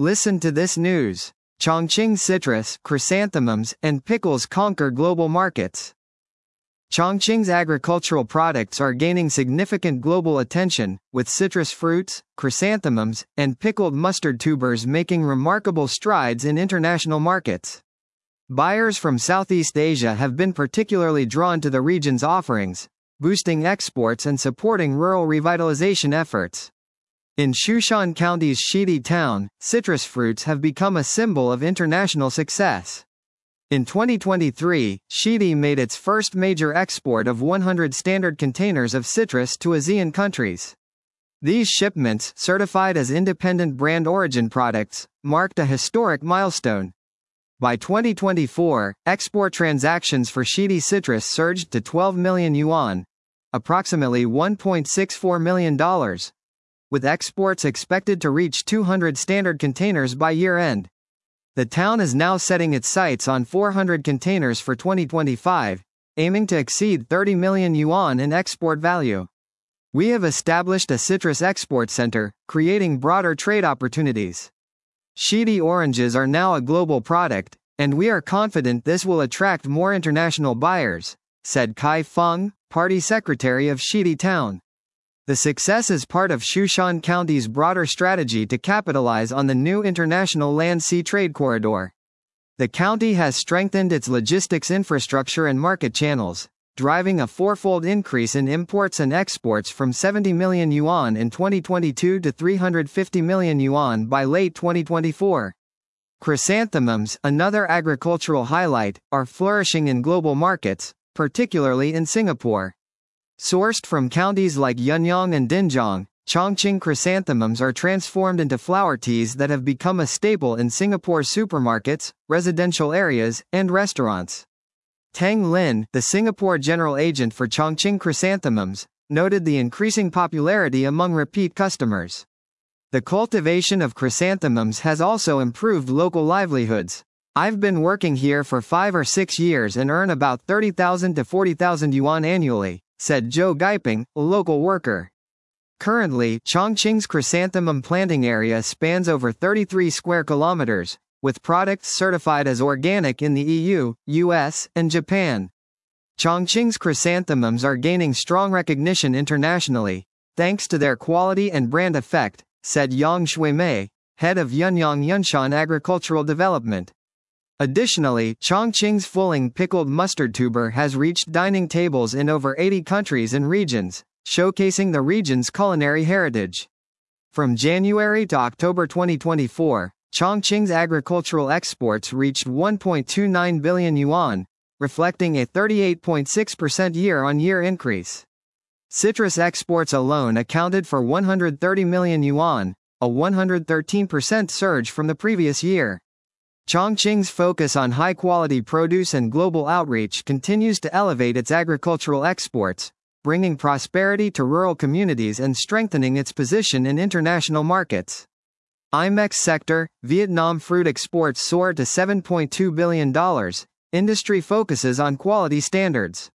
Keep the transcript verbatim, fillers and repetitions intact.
Listen to this news. Chongqing citrus, chrysanthemums, and pickles conquer global markets. Chongqing's agricultural products are gaining significant global attention, with citrus fruits, chrysanthemums, and pickled mustard tubers making remarkable strides in international markets. Buyers from Southeast Asia have been particularly drawn to the region's offerings, boosting exports and supporting rural revitalization efforts. In Shushan County's Shidi town, citrus fruits have become a symbol of international success. In twenty twenty-three, Shidi made its first major export of one hundred standard containers of citrus to ASEAN countries. These shipments, certified as independent brand origin products, marked a historic milestone. By twenty twenty-four, export transactions for Shidi citrus surged to twelve million yuan, approximately one point six four million dollars, with exports expected to reach two hundred standard containers by year-end. The town is now setting its sights on four hundred containers for twenty twenty-five, aiming to exceed thirty million yuan in export value. We have established a citrus export center, creating broader trade opportunities. Shidi oranges are now a global product, and we are confident this will attract more international buyers, said Kai Feng, party secretary of Shidi town. The success is part of Shushan County's broader strategy to capitalize on the new international land-sea trade corridor. The county has strengthened its logistics infrastructure and market channels, driving a fourfold increase in imports and exports from seventy million yuan in twenty twenty-two to three hundred fifty million yuan by late twenty twenty-four. Chrysanthemums, another agricultural highlight, are flourishing in global markets, particularly in Singapore. Sourced from counties like Yunyang and Dinjiang, Chongqing chrysanthemums are transformed into flower teas that have become a staple in Singapore's supermarkets, residential areas, and restaurants. Tang Lin, the Singapore general agent for Chongqing chrysanthemums, noted the increasing popularity among repeat customers. The cultivation of chrysanthemums has also improved local livelihoods. I've been working here for five or six years and earn about thirty thousand to forty thousand yuan annually, said Zhou Gaiping, a local worker. Currently, Chongqing's chrysanthemum planting area spans over thirty-three square kilometers, with products certified as organic in the E U, U S, and Japan. Chongqing's chrysanthemums are gaining strong recognition internationally, thanks to their quality and brand effect, said Yang Shuimei, head of Yunyang Yunshan Agricultural Development. Additionally, Chongqing's Fuling pickled mustard tuber has reached dining tables in over eighty countries and regions, showcasing the region's culinary heritage. From January to October twenty twenty-four, Chongqing's agricultural exports reached one point two nine billion yuan, reflecting a thirty-eight point six percent year-on-year increase. Citrus exports alone accounted for one hundred thirty million yuan, a one hundred thirteen percent surge from the previous year. Chongqing's focus on high-quality produce and global outreach continues to elevate its agricultural exports, bringing prosperity to rural communities and strengthening its position in international markets. I M E X sector, Vietnam fruit exports soared to seven point two billion dollars. Industry focuses on quality standards.